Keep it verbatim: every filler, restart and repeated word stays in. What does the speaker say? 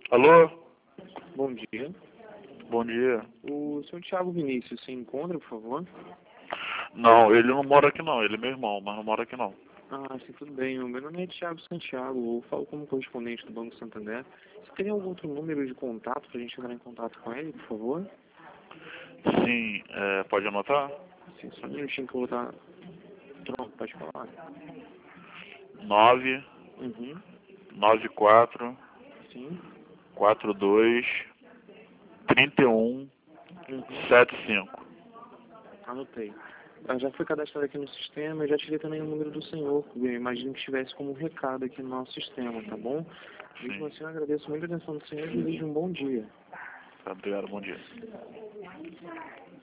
Alô? Bom dia. Bom dia. O senhor Thiago Vinícius se encontra, por favor? Não, ele não mora aqui não. Ele é meu irmão, mas não mora aqui não. Ah, sim, tudo bem. O meu nome é Thiago Santiago. Eu falo como correspondente do Banco Santander. Você teria algum outro número de contato para a gente entrar em contato com ele, por favor? Sim, é, pode anotar? Sim, só um minutinho que eu vou estar... Pronto, pode falar. nove Uhum. nove quatro Sim. quatro dois trinta e um Uhum. setenta e cinco. Anotei. Ah, já foi cadastrado aqui no sistema. Eu já tirei também o número do senhor. Eu imagino que estivesse como recado aqui no nosso sistema, tá bom? Mesmo Sim. assim, eu agradeço muito a atenção do senhor e desejo um bom dia. Obrigado, bom dia.